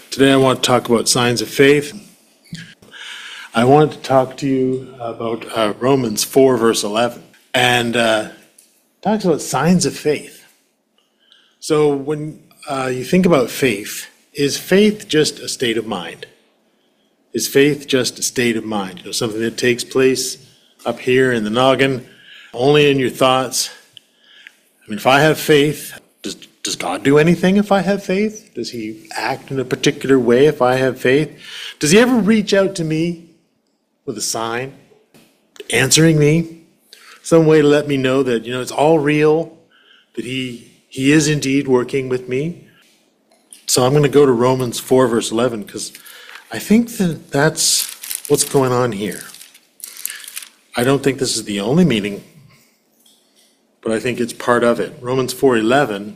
Today I want to talk about signs of faith. I want to talk to you about Romans 4, verse 11, and talks about signs of faith. So when you think about faith, is faith just a state of mind? Is faith just a state of mind? You know, something that takes place up here in the noggin, only in your thoughts? I mean, if I have faith, does God do anything if I have faith? Does he act in a particular way if I have faith? Does he ever reach out to me with a sign, answering me, some way to let me know that, you know, it's all real, that he is indeed working with me? So I'm going to go to Romans 4, verse 11, because I think that that's what's going on here. I don't think this is the only meaning, but I think it's part of it. Romans 4:11,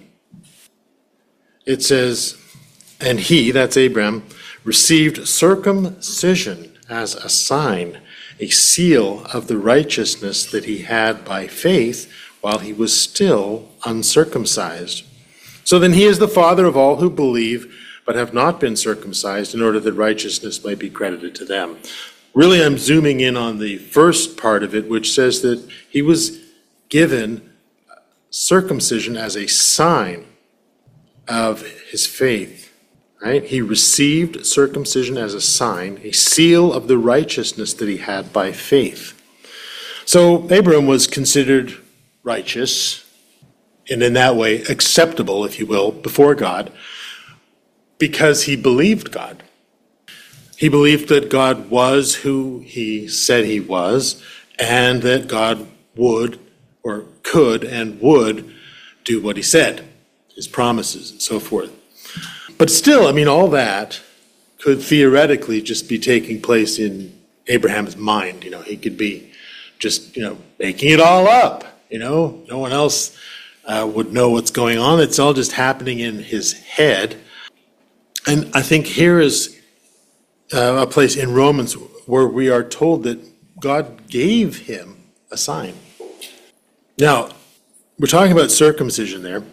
it says, and he, that's Abraham, received circumcision as a sign, a seal of the righteousness that he had by faith while he was still uncircumcised. So then he is the father of all who believe but have not been circumcised, in order that righteousness might be credited to them. Really, I'm zooming in on the first part of it, which says that he was given circumcision as a sign of his faith, right? He received circumcision as a sign, a seal of the righteousness that he had by faith. So Abraham was considered righteous, and in that way acceptable, if you will, before God, because he believed God. He believed that God was who he said he was, and that God would, or could and would, do what he said, his promises and so forth. But still, I mean, all that could theoretically just be taking place in Abraham's mind. You know, he could be just, making it all up. No one else would know what's going on. It's all just happening in his head. And I think here is a place in Romans where we are told that God gave him a sign. Now, we're talking about circumcision there.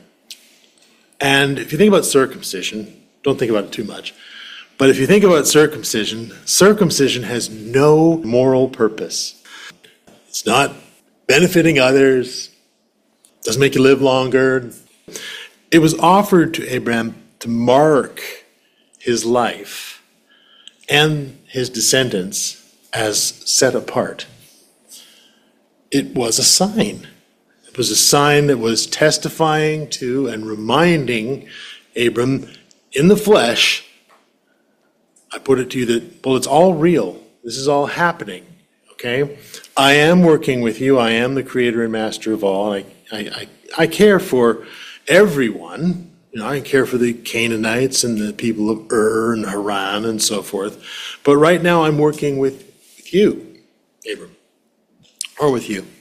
And if you think about circumcision, don't think about it too much, but if you think about circumcision, circumcision has no moral purpose. It's not benefiting others, doesn't make you live longer. It was offered to Abraham to mark his life and his descendants as set apart. It was a sign. It was a sign that was testifying to and reminding Abram in the flesh. I put it to you that, well, it's all real. This is all happening, okay? I am working with you. I am the creator and master of all. I care for everyone. I care for the Canaanites and the people of Ur and Haran and so forth. But right now I'm working with you, Abram, or with you.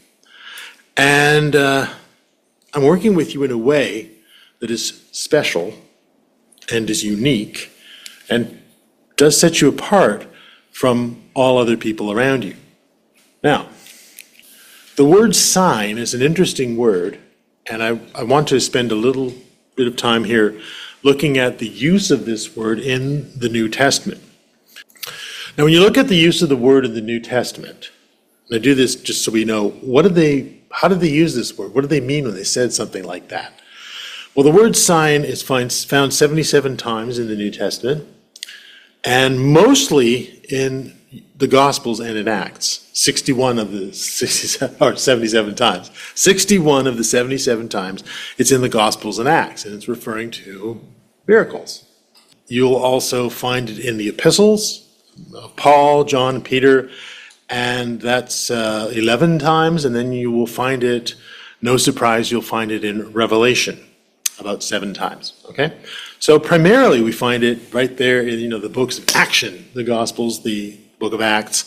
And I'm working with you in a way that is special and is unique and does set you apart from all other people around you. Now, the word sign is an interesting word, and I want to spend a little bit of time here looking at the use of this word in the New Testament. Now, when you look at the use of the word in the New Testament, and I do this just so we know, how did they use this word? What do they mean when they said something like that? Well, the word sign is found 77 times in the New Testament, and mostly in the Gospels and in Acts. 61 of the 67, or 77 times. 61 of the 77 times it's in the Gospels and Acts, and it's referring to miracles. You'll also find it in the epistles of Paul, John, and Peter, and that's 11 times, and then you will find it, no surprise, you'll find it in Revelation about 7 times, okay? So primarily we find it right there in, the books of action, the Gospels, the book of Acts.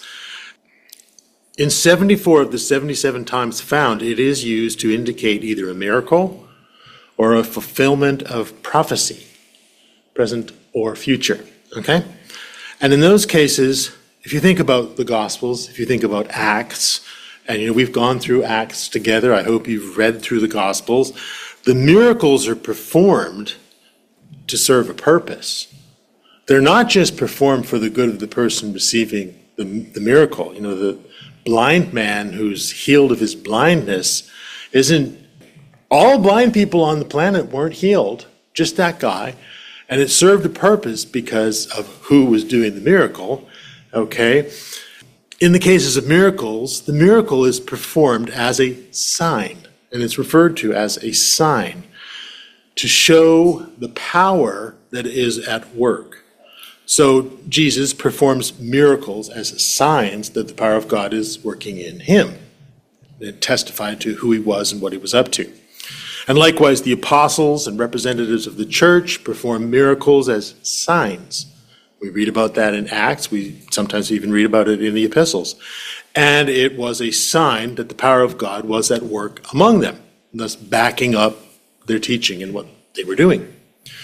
In 74 of the 77 times found, it is used to indicate either a miracle or a fulfillment of prophecy, present or future, okay? And in those cases, if you think about the Gospels, if you think about Acts, and we've gone through Acts together, I hope you've read through the Gospels, the miracles are performed to serve a purpose. they're not just performed for the good of the person receiving the miracle. The blind man who's healed of his blindness isn't, all blind people on the planet weren't healed, just that guy. And it served a purpose because of who was doing the miracle, okay? In the cases of miracles, the miracle is performed as a sign, and it's referred to as a sign to show the power that is at work. So Jesus performs miracles as signs that the power of God is working in him. It testified to who he was and what he was up to. And likewise, the apostles and representatives of the church perform miracles as signs. We read about that in Acts. We sometimes even read about it in the epistles. And it was a sign that the power of God was at work among them, thus backing up their teaching and what they were doing.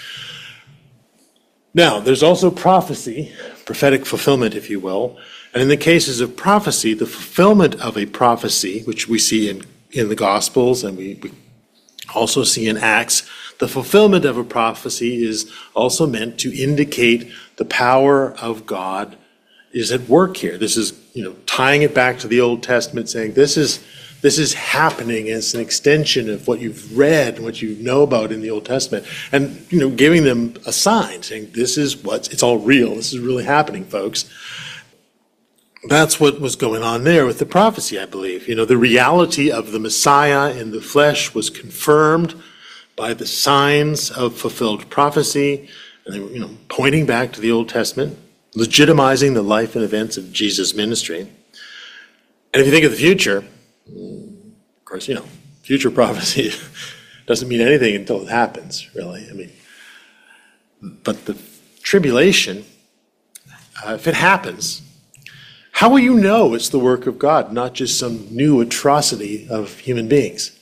Now, there's also prophecy, prophetic fulfillment, if you will. And in the cases of prophecy, the fulfillment of a prophecy, which we see in the Gospels and we also see in Acts, the fulfillment of a prophecy is also meant to indicate the power of God is at work here. This is, tying it back to the Old Testament, saying this is happening as an extension of what you've read and what you know about in the Old Testament, and giving them a sign, saying this is it's all real. This is really happening, folks. That's what was going on there with the prophecy, I believe. The reality of the Messiah in the flesh was confirmed by the signs of fulfilled prophecy, and they were, pointing back to the Old Testament, legitimizing the life and events of Jesus' ministry. And if you think of the future, of course, future prophecy doesn't mean anything until it happens, really. But the tribulation, if it happens, how will you know it's the work of God, not just some new atrocity of human beings?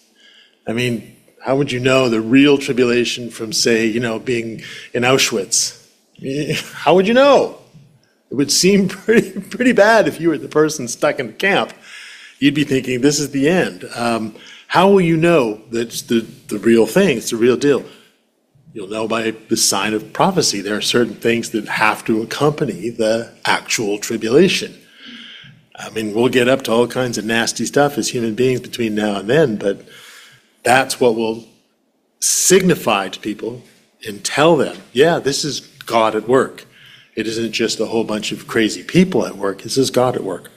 How would you know the real tribulation from, say, being in Auschwitz? How would you know? It would seem pretty bad if you were the person stuck in the camp. You'd be thinking, this is the end. How will you know that's the real thing? It's the real deal. You'll know by the sign of prophecy. There are certain things that have to accompany the actual tribulation. We'll get up to all kinds of nasty stuff as human beings between now and then, but that's what will signify to people and tell them, yeah, this is God at work. It isn't just a whole bunch of crazy people at work. This is God at work.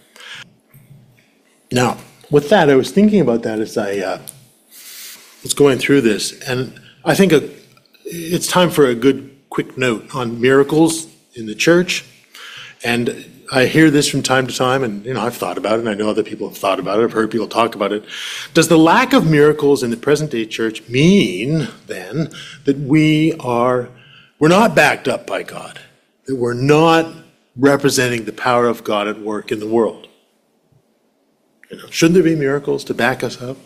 Now, with that, I was thinking about that as I was going through this, and I think it's time for a good quick note on miracles in the church. And I hear this from time to time, and I've thought about it, and I know other people have thought about it. I've heard people talk about it. Does the lack of miracles in the present-day church mean, then, that we're not backed up by God, that we're not representing the power of God at work in the world? Shouldn't there be miracles to back us up?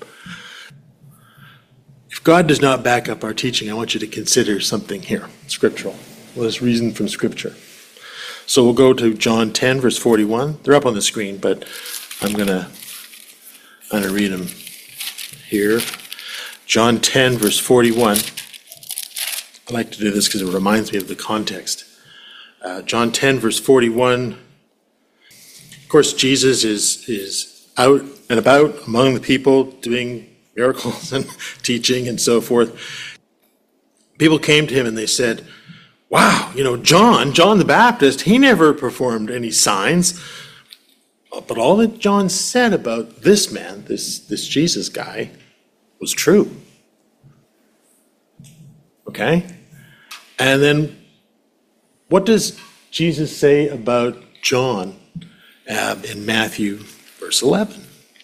If God does not back up our teaching, I want you to consider something here, scriptural. Let us reason from Scripture. So we'll go to John 10, verse 41. They're up on the screen, but I'm going to read them here. John 10, verse 41. I like to do this because it reminds me of the context. John 10, verse 41. Of course, Jesus is out and about among the people doing miracles and teaching and so forth. People came to him and they said, wow, John the Baptist, he never performed any signs. But all that John said about this man, this Jesus guy, was true. Okay? And then what does Jesus say about John in Matthew verse 11?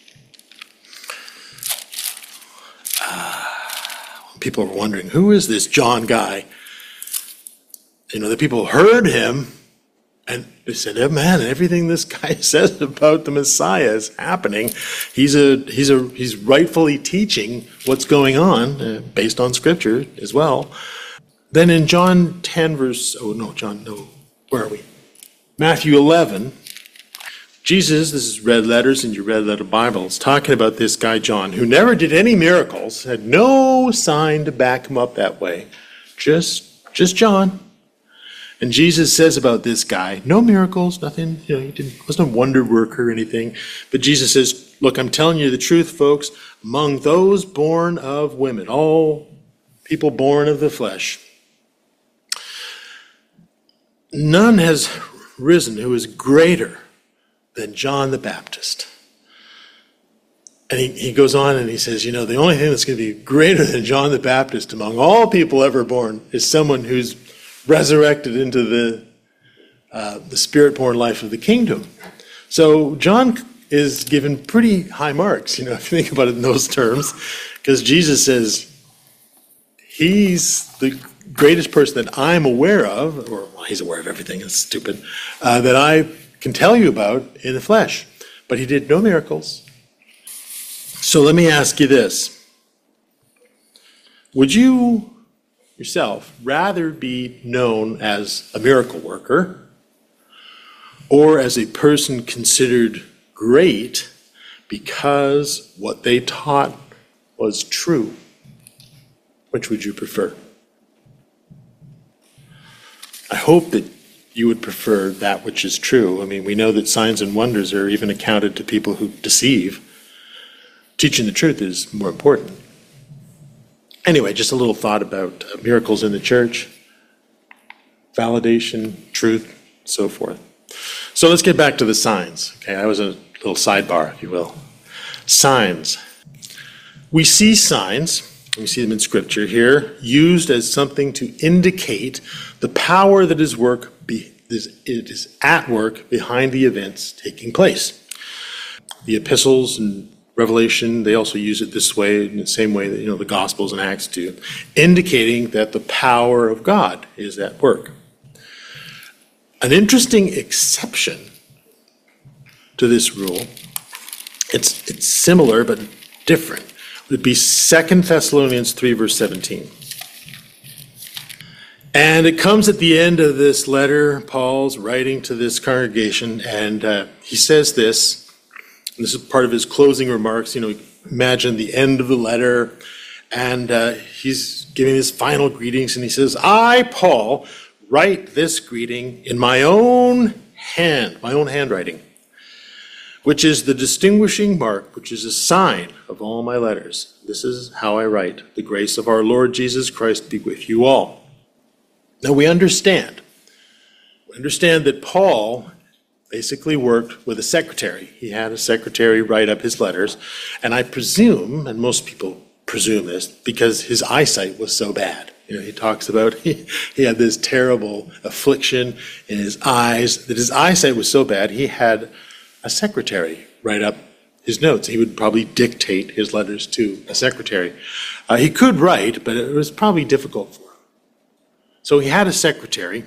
People were wondering, who is this John guy? The people heard him and they said, oh man, everything this guy says about the Messiah is happening. He's rightfully teaching what's going on based on Scripture as well. Then in John 10 where are we? Matthew 11, Jesus, this is red letters in your red letter Bibles, talking about this guy John, who never did any miracles, had no sign to back him up that way. Just John. And Jesus says about this guy, no miracles, nothing, he wasn't a wonder worker or anything. But Jesus says, look, I'm telling you the truth, folks, among those born of women, all people born of the flesh, none has risen who is greater than John the Baptist. And he goes on and he says, the only thing that's going to be greater than John the Baptist among all people ever born is someone who's resurrected into the spirit-born life of the kingdom. So John is given pretty high marks, if you think about it in those terms, because Jesus says he's the greatest person that I'm aware of, or he's aware of everything, it's stupid, that I can tell you about in the flesh. But he did no miracles. So let me ask you this. Would you yourself rather be known as a miracle worker or as a person considered great because what they taught was true? Which would you prefer? I hope that you would prefer that which is true. I mean, we know that signs and wonders are even accounted to people who deceive. Teaching the truth is more important. Anyway, just a little thought about miracles in the church, validation, truth, so forth. So let's get back to the signs. Okay, that was a little sidebar, if you will. Signs. We see signs, we see them in Scripture here, used as something to indicate the power that is at work behind the events taking place. The epistles and Revelation, they also use it this way, in the same way that the Gospels and Acts do, indicating that the power of God is at work. An interesting exception to this rule, it's similar but different, would be 2 Thessalonians 3, verse 17. And it comes at the end of this letter, Paul's writing to this congregation, and he says this. This is part of his closing remarks. Imagine the end of the letter, and he's giving his final greetings, and he says, I, Paul, write this greeting in my own handwriting, which is the distinguishing mark, which is a sign of all my letters. This is how I write. The grace of our Lord Jesus Christ be with you all. Now we understand that Paul basically worked with a secretary. He had a secretary write up his letters, and I presume, and most people presume this, because his eyesight was so bad. He talks about he had this terrible affliction in his eyes, that his eyesight was so bad, he had a secretary write up his notes. He would probably dictate his letters to a secretary. He could write, but it was probably difficult for him. So he had a secretary.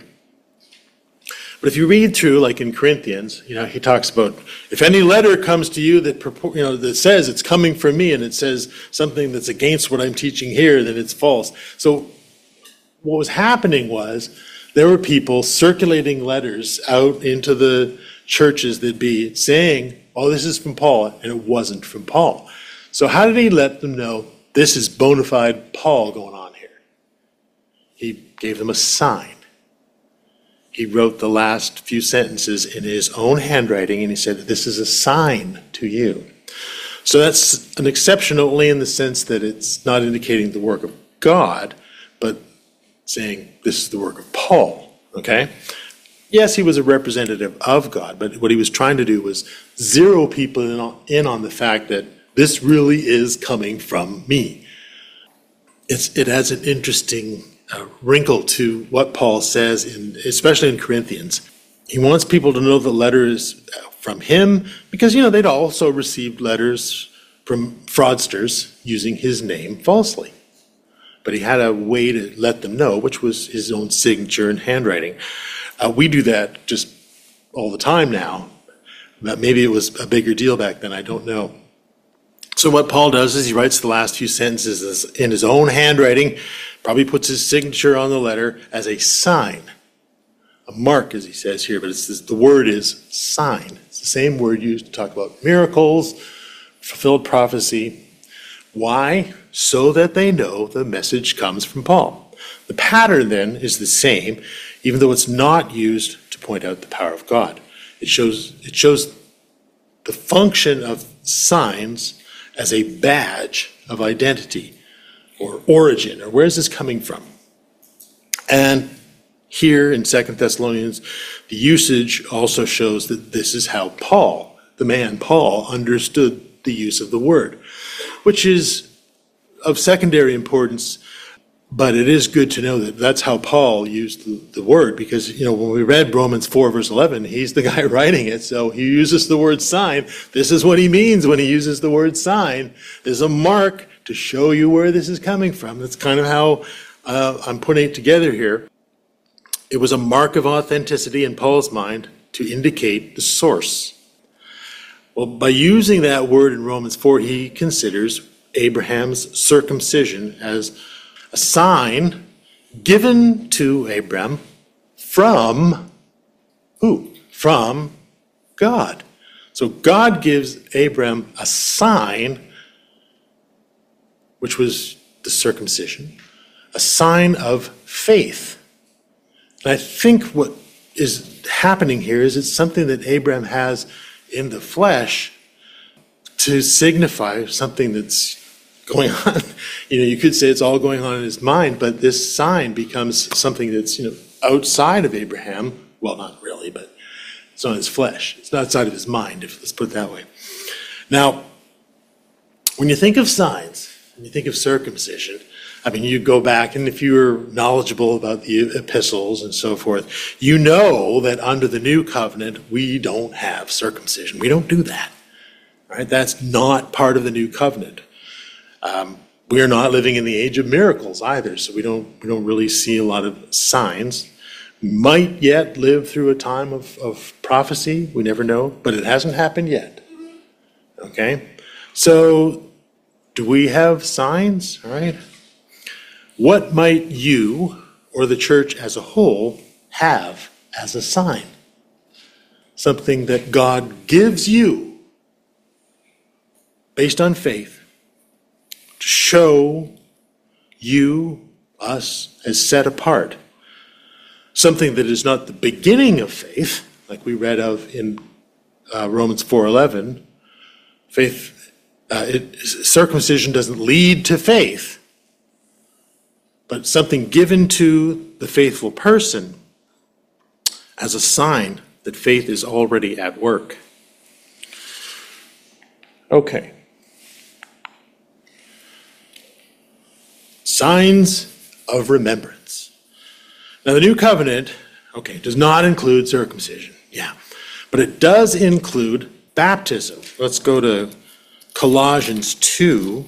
But if you read through, like in Corinthians, he talks about, if any letter comes to you that says it's coming from me and it says something that's against what I'm teaching here, then it's false. So what was happening was there were people circulating letters out into the churches that'd be saying, oh, this is from Paul, and it wasn't from Paul. So how did he let them know this is bona fide Paul going on here? He gave them a sign. He wrote the last few sentences in his own handwriting, and he said, this is a sign to you. So that's an exception only in the sense that it's not indicating the work of God, but saying this is the work of Paul, okay? Yes, he was a representative of God, but what he was trying to do was zero people in on the fact that this really is coming from me. It has an interesting wrinkle to what Paul says, especially in Corinthians. He wants people to know the letter is from him because, they'd also received letters from fraudsters using his name falsely. But he had a way to let them know, which was his own signature and handwriting. We do that just all the time now. But maybe it was a bigger deal back then, I don't know. So what Paul does is he writes the last few sentences in his own handwriting, probably puts his signature on the letter as a sign, a mark, as he says here, but the word is sign. It's the same word used to talk about miracles, fulfilled prophecy. Why? So that they know the message comes from Paul. The pattern then is the same. even though it's not used to point out the power of God. It shows the function of signs as a badge of identity or origin, or where is this coming from? And here in 2 Thessalonians, the usage also shows that this is how Paul, the man Paul, understood the use of the word, which is of secondary importance, but it is good to know that that's how Paul used the word, because, when we read Romans 4, verse 11, he's the guy writing it, so he uses the word sign. This is what he means when he uses the word sign. There's a mark to show you where this is coming from. That's kind of how I'm putting it together here. It was a mark of authenticity in Paul's mind to indicate the source. Well, by using that word in Romans 4, he considers Abraham's circumcision as a sign given to Abram from who? From God. So God gives Abram a sign, which was the circumcision, a sign of faith. And I think what is happening here is it's something that Abram has in the flesh to signify something that's going on. You could say it's all going on in his mind, but this sign becomes something that's, outside of Abraham. Well, not really, but it's on his flesh. It's not outside of his mind, let's put it that way. Now, when you think of signs, when you think of circumcision, you go back, and if you're knowledgeable about the epistles and so forth, you know that under the new covenant, we don't have circumcision. We don't do that. Right? That's not part of the new covenant. We are not living in the age of miracles either, so we don't really see a lot of signs. We might yet live through a time of prophecy. We never know, but it hasn't happened yet. Okay? So, do we have signs? All right. What might you or the church as a whole have as a sign? Something that God gives you based on faith to show you, us, as set apart. Something that is not the beginning of faith, like we read of in Romans 4:11. Circumcision doesn't lead to faith, but something given to the faithful person as a sign that faith is already at work. Okay. Signs of remembrance. Now, the new covenant, does not include circumcision. Yeah. But it does include baptism. Let's go to Colossians 2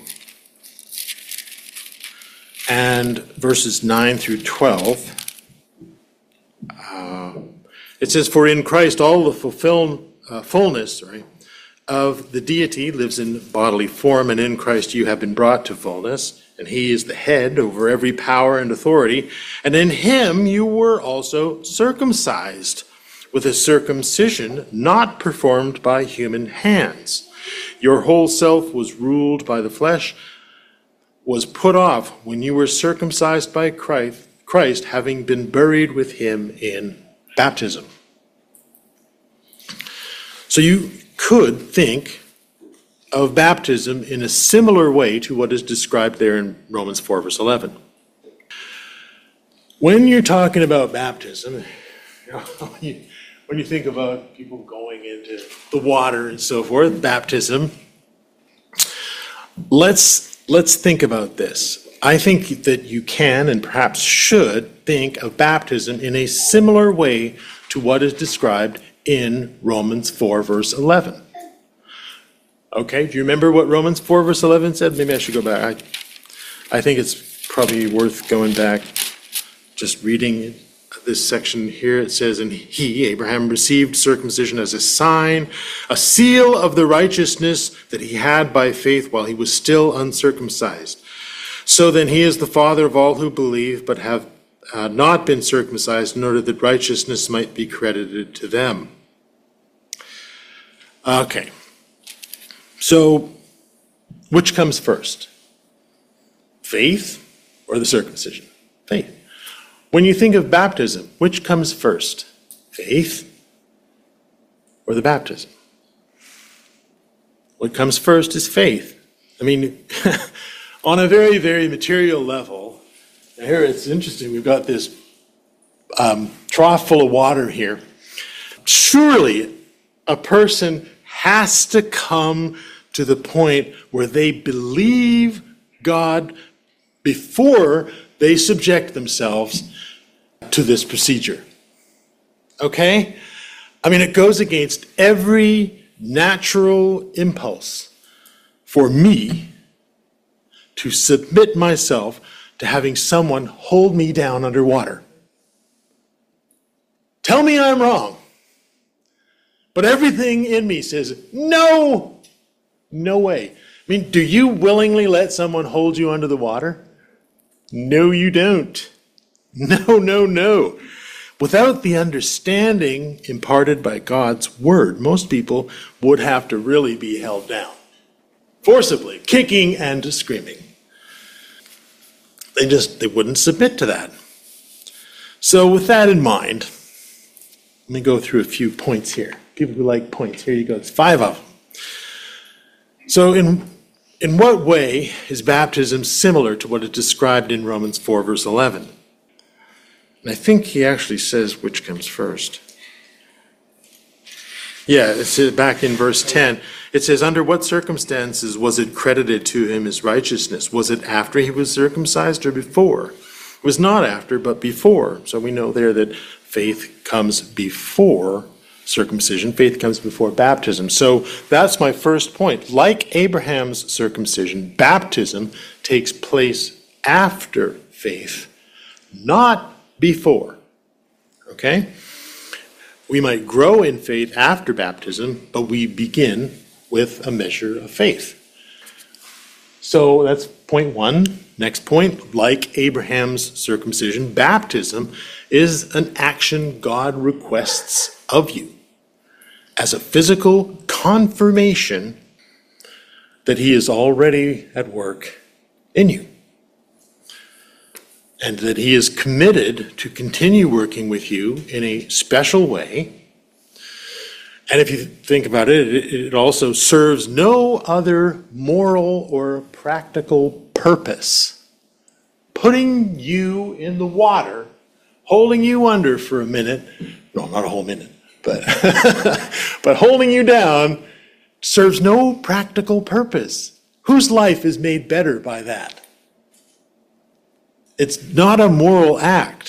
and verses 9 through 12. It says, "For in Christ all the fullness of the deity lives in bodily form, and in Christ you have been brought to fullness, and he is the head over every power and authority. And in him you were also circumcised with a circumcision not performed by human hands. Your whole self was ruled by the flesh, was put off when you were circumcised by Christ, having been buried with him in baptism." So you could think of baptism in a similar way to what is described there in Romans 4, verse 11. When you're talking about baptism, when you think about people going into the water and so forth, baptism, let's think about this. I think that you can and perhaps should think of baptism in a similar way to what is described in Romans 4, verse 11. Okay, do you remember what Romans 4, verse 11 said? Maybe I should go back. I think it's probably worth going back, just reading this section here. It says, "And he, Abraham, received circumcision as a sign, a seal of the righteousness that he had by faith while he was still uncircumcised. So then he is the father of all who believe, but have not been circumcised, in order that righteousness might be credited to them." Okay. So, which comes first? Faith or the circumcision? Faith. When you think of baptism, which comes first? Faith or the baptism? What comes first is faith. I mean, on a very, very material level, here it's interesting, we've got this trough full of water here. Surely a person has to come to the point where they believe God before they subject themselves to this procedure. Okay? I mean, it goes against every natural impulse for me to submit myself to having someone hold me down underwater. Tell me I'm wrong. But everything in me says, no, no way. I mean, do you willingly let someone hold you under the water? No, you don't. No, no, no. Without the understanding imparted by God's word, most people would have to really be held down, forcibly, kicking and screaming. They wouldn't submit to that. So with that in mind, let me go through a few points here. People who like points, here you go. It's 5 of them. So in what way is baptism similar to what is described in Romans 4, verse 11? And I think he actually says which comes first. Yeah, it's back in verse 10. It says, under what circumstances was it credited to him as righteousness? Was it after he was circumcised or before? It was not after, but before. So we know there that faith comes before circumcision. Faith comes before baptism. So that's my first point. Like Abraham's circumcision, baptism takes place after faith, not before. Okay? We might grow in faith after baptism, but we begin with a measure of faith. So that's point 1. Next point, like Abraham's circumcision, baptism is an action God requests of you as a physical confirmation that he is already at work in you, and that he is committed to continue working with you in a special way. And if you think about it, it also serves no other moral or practical purpose. Putting you in the water, holding you under for a minute, no, not a whole minute, but, but holding you down serves no practical purpose. Whose life is made better by that? It's not a moral act.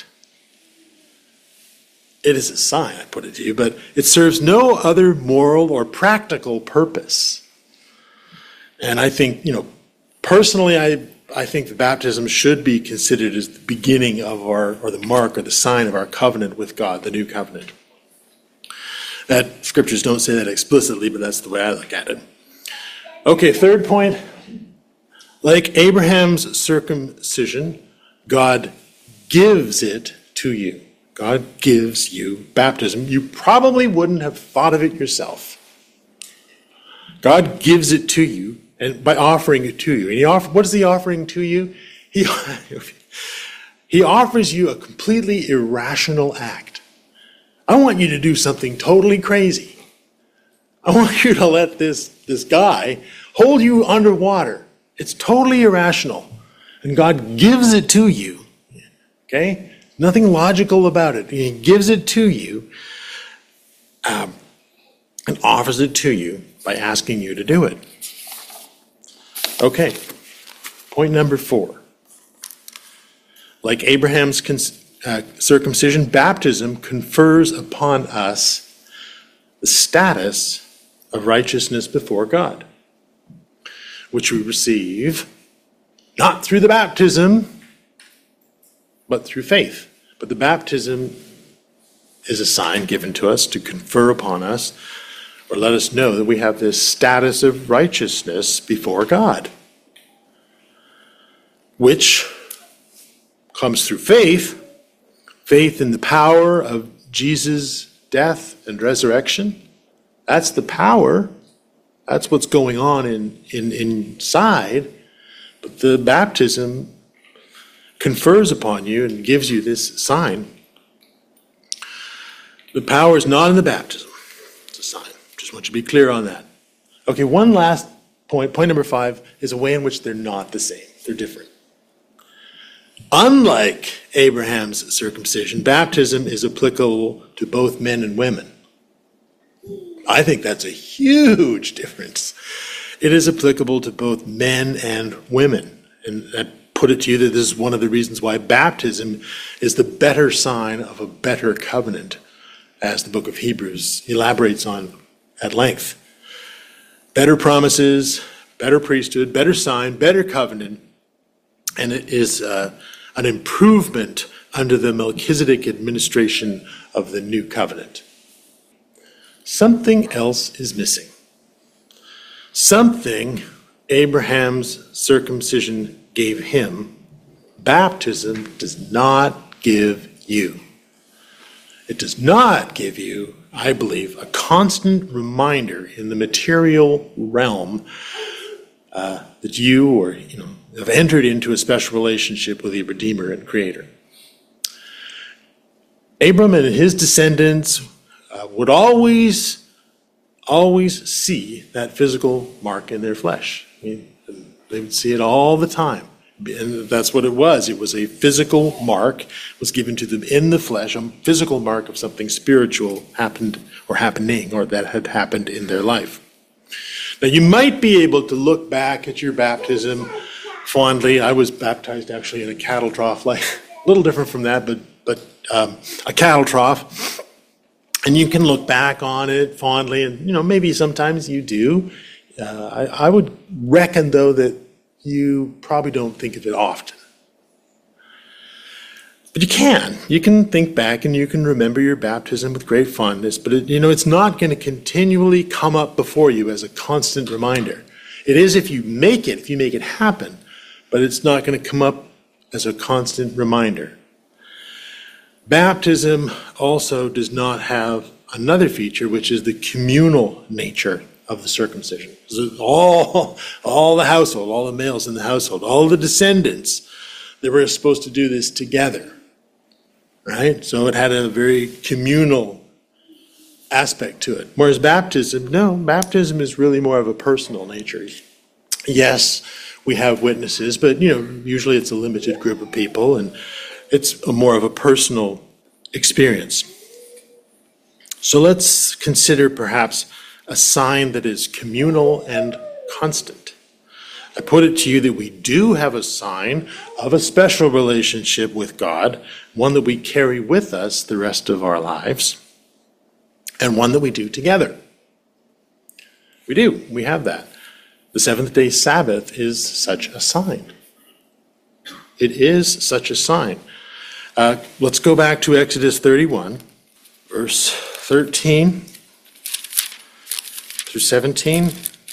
It is a sign, I put it to you, but it serves no other moral or practical purpose. And I think, personally, I think the baptism should be considered as the beginning of or the mark or the sign of our covenant with God, the new covenant. That scriptures don't say that explicitly, but that's the way I look at it. Okay, third point. Like Abraham's circumcision, God gives it to you. God gives you baptism. You probably wouldn't have thought of it yourself. God gives it to you, and by offering it to you. And what is he offering to you? He offers you a completely irrational act. I want you to do something totally crazy. I want you to let this guy hold you underwater. It's totally irrational. And God gives it to you. Okay? Nothing logical about it. He gives it to you and offers it to you by asking you to do it. Okay. Point number 4. Like Abraham's circumcision, baptism confers upon us the status of righteousness before God, which we receive not through the baptism, but through faith. But the baptism is a sign given to us to confer upon us, or let us know that we have this status of righteousness before God, which comes through faith in the power of Jesus' death and resurrection. That's the power. That's what's going on inside. But the baptism confers upon you and gives you this sign, the power is not in the baptism. It's a sign. Just want you to be clear on that. Okay, one last point. Point number 5 is a way in which they're not the same. They're different. Unlike Abraham's circumcision, baptism is applicable to both men and women. I think that's a huge difference. It is applicable to both men and women. And I put it to you that this is one of the reasons why baptism is the better sign of a better covenant, as the book of Hebrews elaborates on at length. Better promises, better priesthood, better sign, better covenant, and it is an improvement under the Melchizedek administration of the new covenant. Something else is missing. Something Abraham's circumcision gave him, baptism does not give you. It does not give you, I believe, a constant reminder in the material realm that you have entered into a special relationship with the Redeemer and Creator. Abram and his descendants would always see that physical mark in their flesh. I mean, they would see it all the time. And that's what it was. It was a physical mark, was given to them in the flesh, a physical mark of something spiritual happened or happening, or that had happened in their life. Now, you might be able to look back at your baptism fondly. I was baptized actually in a cattle trough, like a little different from that, but a cattle trough. And you can look back on it fondly, and maybe sometimes you do. I would reckon, though, that you probably don't think of it often. But you can think back and you can remember your baptism with great fondness, but it's not going to continually come up before you as a constant reminder. It is if you make it happen, but it's not going to come up as a constant reminder. Baptism also does not have another feature, which is the communal nature of the circumcision. So all the household, all the males in the household, all the descendants, they were supposed to do this together, right? So it had a very communal aspect to it. Whereas baptism is really more of a personal nature. Yes, we have witnesses, but usually it's a limited group of people, and it's more of a personal experience. So let's consider perhaps a sign that is communal and constant. I put it to you that we do have a sign of a special relationship with God, one that we carry with us the rest of our lives, and one that we do together. We have that. The seventh-day Sabbath is such a sign. It is such a sign. Let's go back to Exodus 31, verse 13 through 17.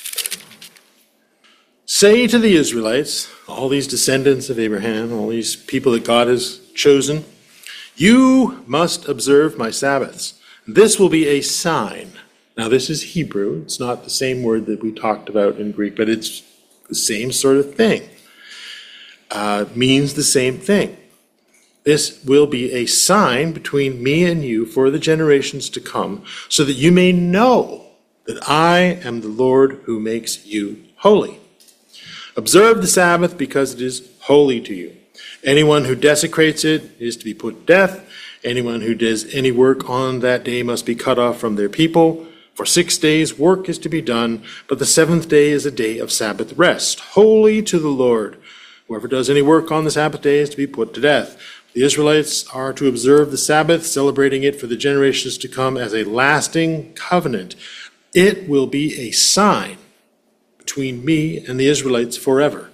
Say to the Israelites, all these descendants of Abraham, all these people that God has chosen, you must observe my Sabbaths. This will be a sign. Now, this is Hebrew. It's not the same word that we talked about in Greek, but it's the same sort of thing. Means the same thing. This will be a sign between me and you for the generations to come, so that you may know that I am the Lord who makes you holy. Observe the Sabbath because it is holy to you. Anyone who desecrates it is to be put to death. Anyone who does any work on that day must be cut off from their people. For 6 days work is to be done, but the seventh day is a day of Sabbath rest, holy to the Lord. Whoever does any work on the Sabbath day is to be put to death. The Israelites are to observe the Sabbath, celebrating it for the generations to come as a lasting covenant. It will be a sign between me and the Israelites forever.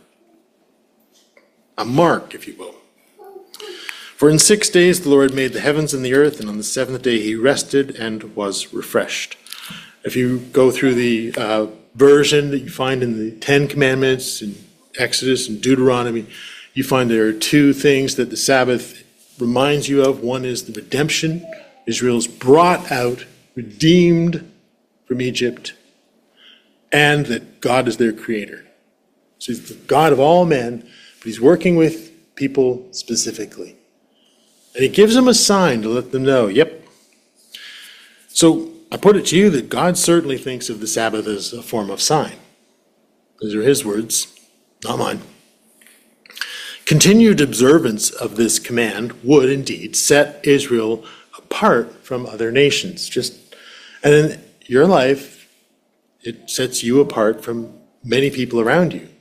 A mark, if you will. For in 6 days the Lord made the heavens and the earth, and on the seventh day he rested and was refreshed. If you go through the version that you find in the Ten Commandments, in Exodus and Deuteronomy, you find there are two things that the Sabbath reminds you of. One is the redemption. Israel's brought out, redeemed from Egypt, and that God is their creator. So he's the God of all men, but he's working with people specifically. And he gives them a sign to let them know, yep. So I put it to you that God certainly thinks of the Sabbath as a form of sign. Those are his words, not mine. Continued observance of this command would indeed set Israel apart from other nations. And in your life, it sets you apart from many people around you.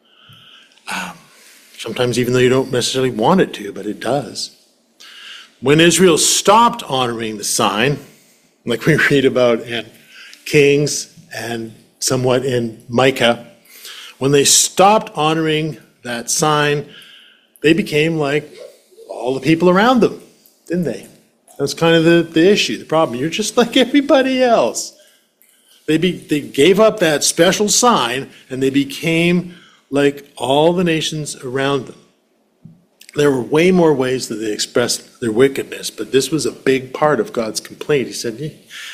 Sometimes even though you don't necessarily want it to, but it does. When Israel stopped honoring the sign, like we read about in Kings and somewhat in Micah, when they stopped honoring that sign, they became like all the people around them, didn't they? That's kind of the issue, the problem. You're just like everybody else. They gave up that special sign and they became like all the nations around them. There were way more ways that they expressed their wickedness, but this was a big part of God's complaint. He said,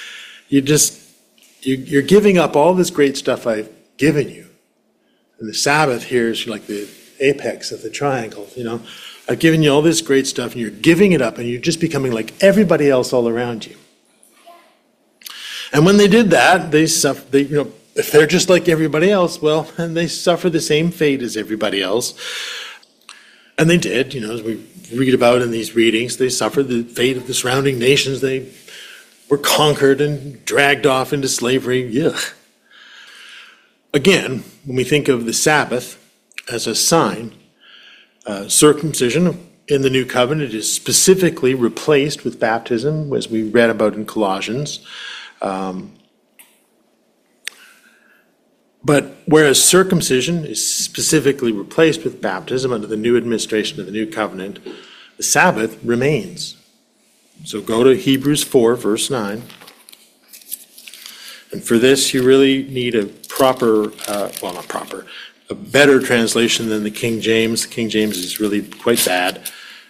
you're giving up all this great stuff I've given you. And the Sabbath here is like the apex of the triangle, I've given you all this great stuff and you're giving it up and you're just becoming like everybody else all around you. And when they did that, they suffer, if they're just like everybody else, well, and they suffer the same fate as everybody else. And they did, as we read about in these readings, they suffered the fate of the surrounding nations. They were conquered and dragged off into slavery. Yuck. Again, when we think of the Sabbath as a sign, circumcision in the New Covenant is specifically replaced with baptism, as we read about in Colossians. But whereas circumcision is specifically replaced with baptism under the new administration of the New Covenant, the Sabbath remains. So go to Hebrews 4, verse 9. And for this, you really need a a better translation than the King James. The King James is really quite bad.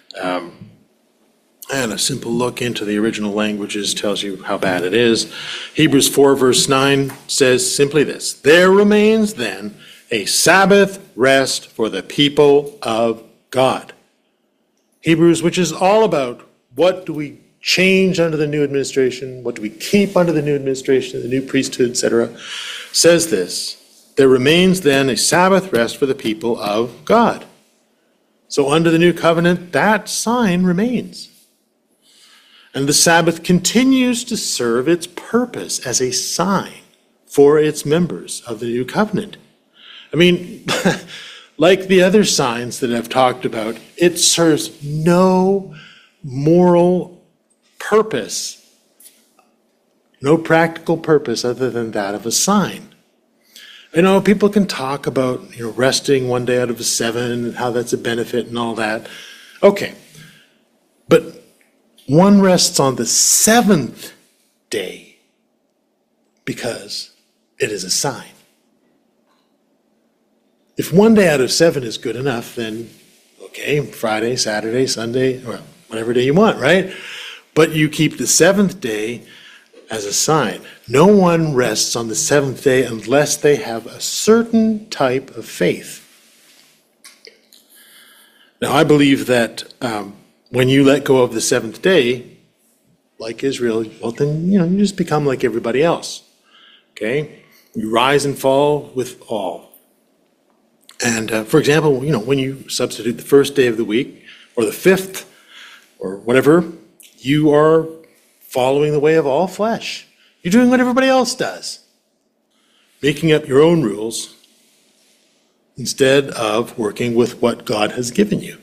And a simple look into the original languages tells you how bad it is. Hebrews 4, verse 9 says simply this: there remains then a Sabbath rest for the people of God. Hebrews, which is all about what do we change under the new administration, what do we keep under the new administration, the new priesthood, etc., says this: there remains then a Sabbath rest for the people of God. So under the new covenant, that sign remains. And the Sabbath continues to serve its purpose as a sign for its members of the new covenant. I mean, like the other signs that I've talked about, it serves no moral purpose, no practical purpose other than that of a sign. People can talk about, resting one day out of 7 and how that's a benefit and all that. Okay, but one rests on the 7th day because it is a sign. If one day out of 7 is good enough, then okay, Friday, Saturday, Sunday, or whatever day you want, right? But you keep the 7th day as a sign. No one rests on the 7th day unless they have a certain type of faith. Now, I believe that when you let go of the 7th day, like Israel, well, then, you just become like everybody else. Okay? You rise and fall with all. And for example, when you substitute the first day of the week or the 5th or whatever, you are following the way of all flesh. You're doing what everybody else does, making up your own rules instead of working with what God has given you.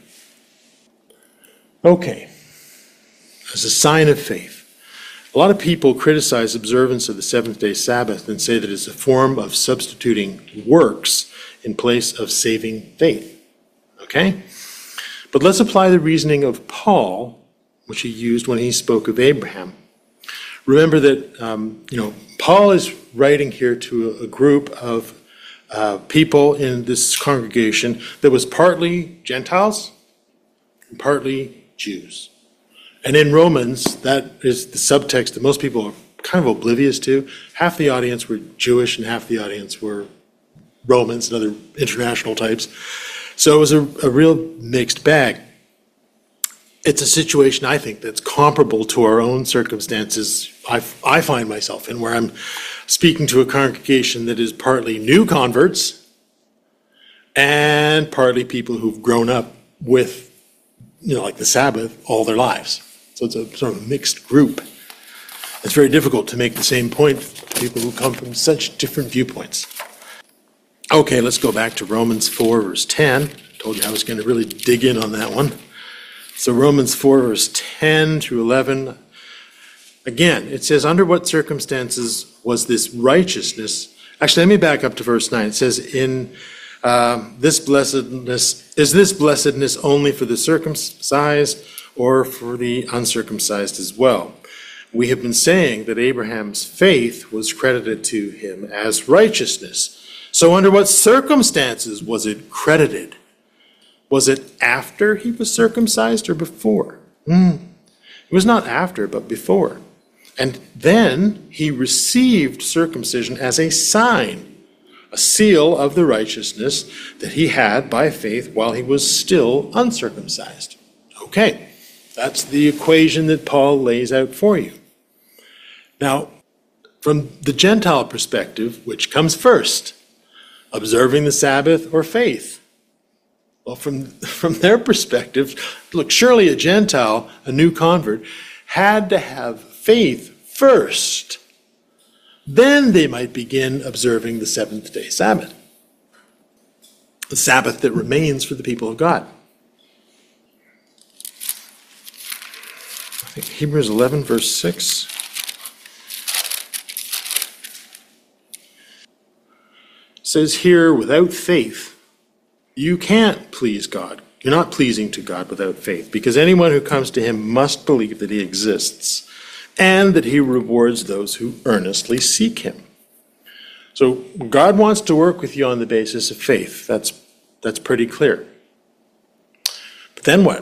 Okay, as a sign of faith. A lot of people criticize observance of the 7th-day Sabbath and say that it's a form of substituting works in place of saving faith. Okay? But let's apply the reasoning of Paul, which he used when he spoke of Abraham. Remember that, Paul is writing here to a group of people in this congregation that was partly Gentiles and partly Jews. And in Romans, that is the subtext that most people are kind of oblivious to. Half the audience were Jewish and half the audience were Romans and other international types. So it was a real mixed bag. It's a situation, I think, that's comparable to our own circumstances I find myself in, where I'm speaking to a congregation that is partly new converts and partly people who've grown up with, like the Sabbath all their lives. So it's a sort of mixed group. It's very difficult to make the same point to people who come from such different viewpoints. Okay, let's go back to Romans 4, verse 10. I told you I was going to really dig in on that one. So Romans 4, verse 10 through 11. Again, it says, under what circumstances was this righteousness? Actually, let me back up to verse 9. It says, is this blessedness only for the circumcised or for the uncircumcised as well? We have been saying that Abraham's faith was credited to him as righteousness. So under what circumstances was it credited? Was it after he was circumcised or before? It was not after, but before. And then he received circumcision as a sign, a seal of the righteousness that he had by faith while he was still uncircumcised. Okay, that's the equation that Paul lays out for you. Now, from the Gentile perspective, which comes first? Observing the Sabbath or faith? Well, from their perspective, look, surely a Gentile, a new convert, had to have faith first. Then they might begin observing the seventh-day Sabbath, the Sabbath that remains for the people of God. I think Hebrews 11, verse 6. It says here, without faith, you can't please God. You're not pleasing to God without faith, because anyone who comes to him must believe that he exists and that he rewards those who earnestly seek him. So God wants to work with you on the basis of faith. That's pretty clear. But then what?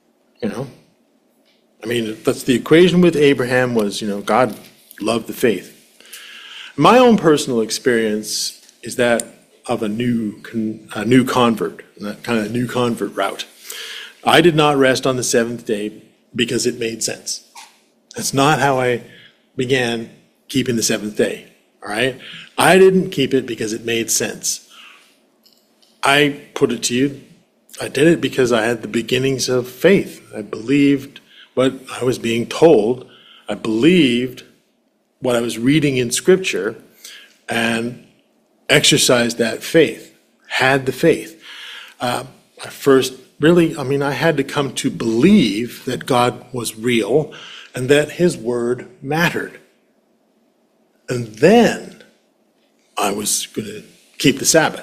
That's the equation with Abraham was, God loved the faith. My own personal experience is that of a new convert, that kind of new convert route. I did not rest on the seventh day because it made sense. That's not how I began keeping the seventh day, all right? I didn't keep it because it made sense. I put it to you, I did it because I had the beginnings of faith. I believed what I was being told. I believed what I was reading in Scripture and exercised that faith, had the faith. I had to come to believe that God was real and that his word mattered. And then I was going to keep the Sabbath.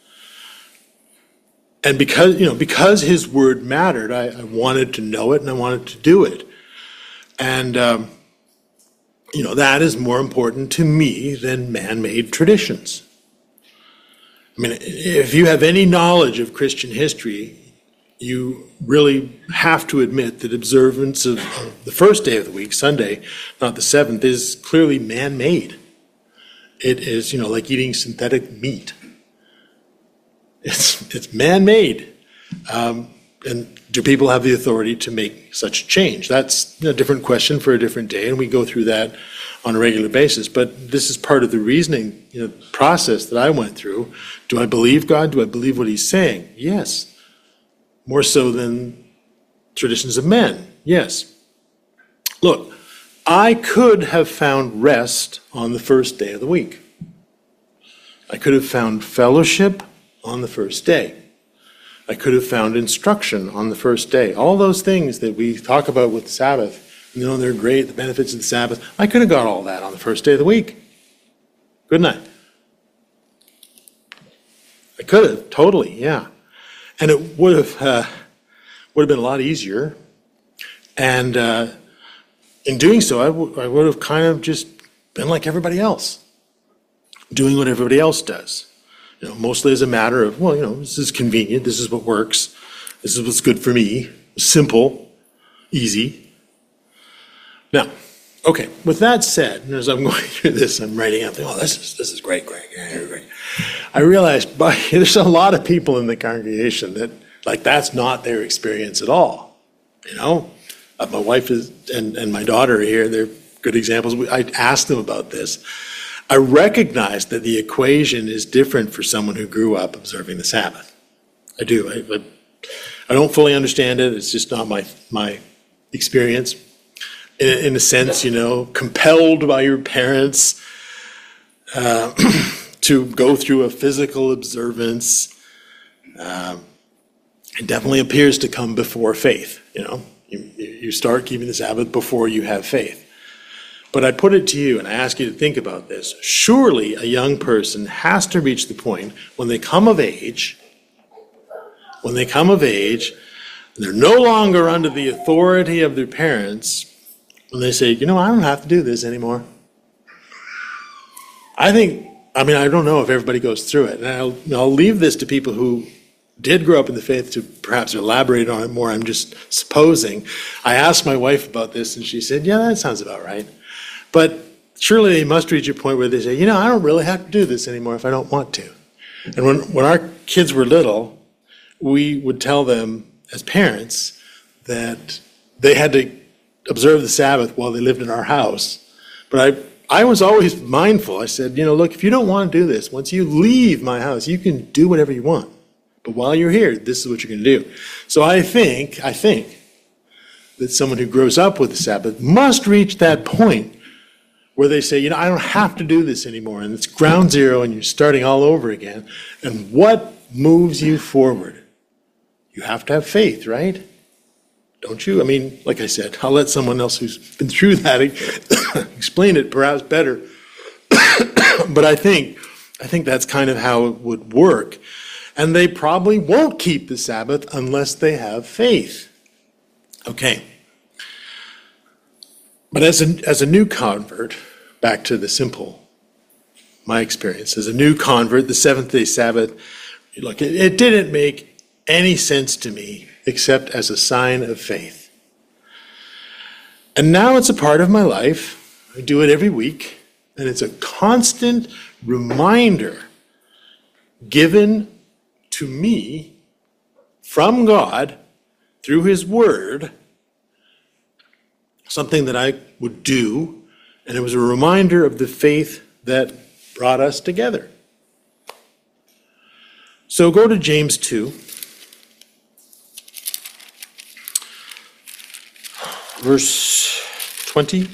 And because his word mattered, I wanted to know it and I wanted to do it. And, that is more important to me than man-made traditions. If you have any knowledge of Christian history, you really have to admit that observance of the first day of the week, Sunday, not the seventh, is clearly man-made. It is, like eating synthetic meat. It's man-made. And do people have the authority to make such a change? That's a different question for a different day, and we go through that on a regular basis. But this is part of the reasoning process that I went through. Do I believe God? Do I believe what he's saying? Yes. More so than traditions of men. Yes. Look, I could have found rest on the first day of the week. I could have found fellowship on the first day. I could have found instruction on the first day. All those things that we talk about with the Sabbath, they're great, the benefits of the Sabbath. I could have got all that on the first day of the week. Couldn't I? I could have, totally, yeah. And it would have been a lot easier. And in doing so, I would have kind of just been like everybody else, doing what everybody else does. Mostly as a matter of, this is convenient, this is what works, this is what's good for me, simple, easy. Now, Okay, with that said, and as I'm going through this, I'm writing out, oh, this is great. I realized there's a lot of people in the congregation that, like, that's not their experience at all. My wife and my daughter are here, they're good examples. I asked them about this. I recognize that the equation is different for someone who grew up observing the Sabbath. I do. I don't fully understand it. It's just not my experience. In a sense, compelled by your parents to go through a physical observance, it definitely appears to come before faith. You start keeping the Sabbath before you have faith. But I put it to you, and I ask you to think about this. Surely a young person has to reach the point when they come of age, and they're no longer under the authority of their parents, when they say, I don't have to do this anymore. I don't know if everybody goes through it. And I'll leave this to people who did grow up in the faith to perhaps elaborate on it more. I'm just supposing. I asked my wife about this, and she said, yeah, that sounds about right. But surely they must reach a point where they say, I don't really have to do this anymore if I don't want to. And when our kids were little, we would tell them as parents that they had to observe the Sabbath while they lived in our house. But I was always mindful. I said, look, if you don't want to do this, once you leave my house, you can do whatever you want. But while you're here, this is what you're going to do. So I think that someone who grows up with the Sabbath must reach that point where they say, I don't have to do this anymore. And it's ground zero and you're starting all over again. And what moves you forward? You have to have faith, right? Don't you? Like I said, I'll let someone else who's been through that explain it perhaps better. But I think that's kind of how it would work. And they probably won't keep the Sabbath unless they have faith. Okay. But as a new convert, back to the simple, my experience, as a new convert, the seventh-day Sabbath, look, it didn't make any sense to me except as a sign of faith. And now it's a part of my life. I do it every week, and it's a constant reminder given to me from God through His Word, something that I would do, and it was a reminder of the faith that brought us together. So go to James 2. Verse 20.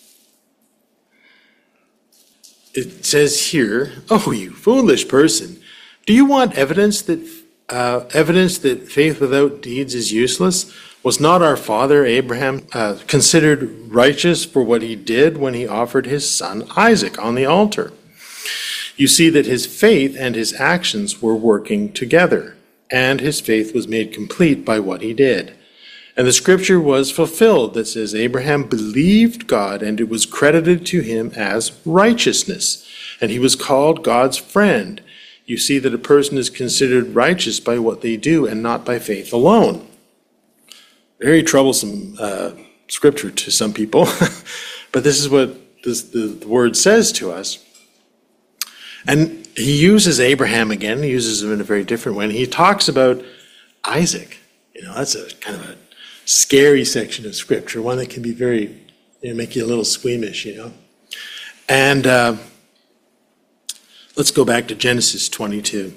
It says here, "Oh, you foolish person, do you want evidence that faith without deeds is useless? Was not our father Abraham considered righteous for what he did when he offered his son Isaac on the altar? You see that his faith and his actions were working together, and his faith was made complete by what he did. And the scripture was fulfilled that says, Abraham believed God, and it was credited to him as righteousness, and he was called God's friend. You see that a person is considered righteous by what they do and not by faith alone." Very troublesome scripture to some people, but this is what the word says to us. And he uses Abraham again. He uses him in a very different way. And he talks about Isaac. That's a kind of a scary section of scripture, one that can be very, make you a little squeamish, And let's go back to Genesis 22,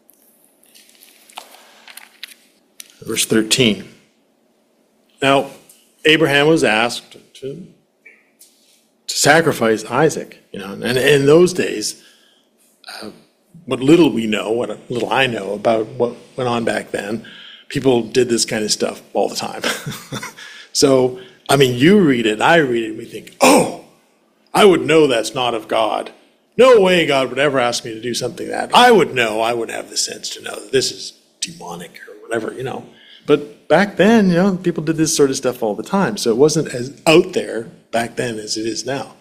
verse 13. Now, Abraham was asked to sacrifice Isaac, and in those days, what little we know, what little I know about what went on back then, people did this kind of stuff all the time. So, you read it, I read it, and we think, oh, I would know that's not of God. No way God would ever ask me to do something that. I would have the sense to know that this is demonic or whatever, But back then, people did this sort of stuff all the time. So it wasn't as out there back then as it is now.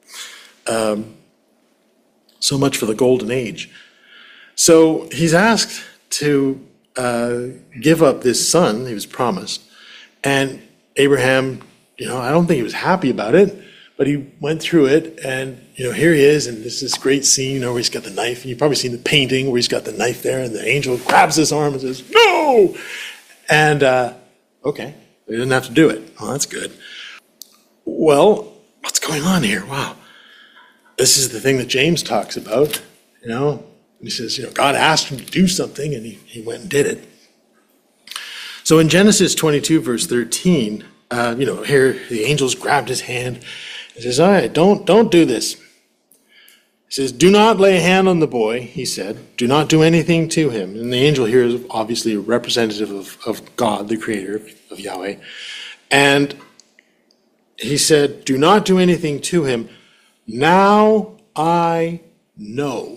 So much for the golden age. So he's asked to give up this son he was promised. And Abraham, I don't think he was happy about it, But he went through it, and here he is, and this great scene, where he's got the knife, and you've probably seen the painting where he's got the knife there, and the angel grabs his arm and says, "No!" And okay, he didn't have to do it. Oh, that's good. Well, what's going on here? Wow. This is the thing that James talks about, He says, God asked him to do something, and he went and did it. So in Genesis 22, verse 13, here the angels grabbed his hand and says, "All right, don't do this." He says, "Do not lay a hand on the boy," he said. "Do not do anything to him." And the angel here is obviously a representative of God, the creator of Yahweh. And he said, "Do not do anything to him. Now I know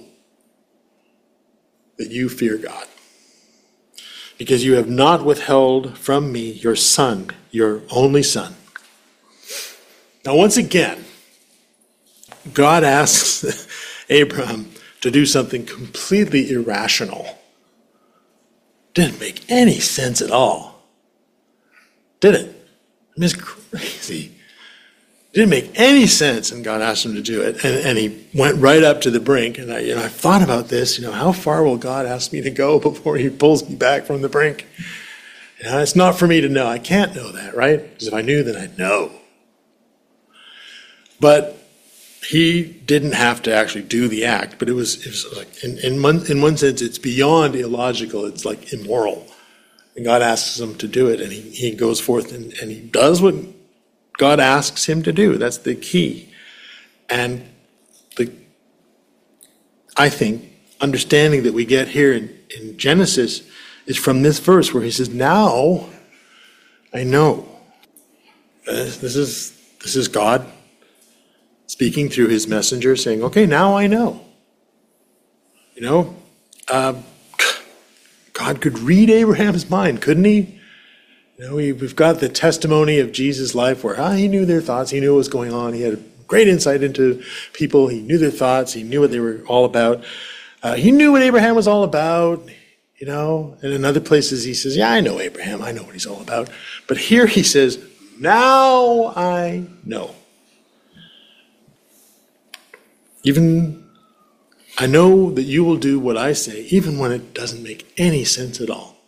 that you fear God, because you have not withheld from me your son, your only son." Now, once again, God asks Abraham to do something completely irrational. Didn't make any sense at all, did it? I mean, it's crazy. It didn't make any sense, and God asked him to do it. And he went right up to the brink. And I thought about this. How far will God ask me to go before he pulls me back from the brink? It's not for me to know. I can't know that, right? Because if I knew, then I'd know. But he didn't have to actually do the act. But it was like, in one sense, it's beyond illogical. It's like immoral. And God asks him to do it, and he goes forth and he does what God asks him to do. That's the key. And I think, understanding that we get here in Genesis is from this verse where he says, "Now I know." This is God speaking through his messenger, saying, "Okay, now I know." God could read Abraham's mind, couldn't he? We've got the testimony of Jesus' life where he knew their thoughts. He knew what was going on. He had great insight into people. He knew their thoughts. He knew what they were all about. He knew what Abraham was all about, And in other places he says, "Yeah, I know Abraham. I know what he's all about." But here he says, "Now I know. Even I know that you will do what I say, even when it doesn't make any sense at all."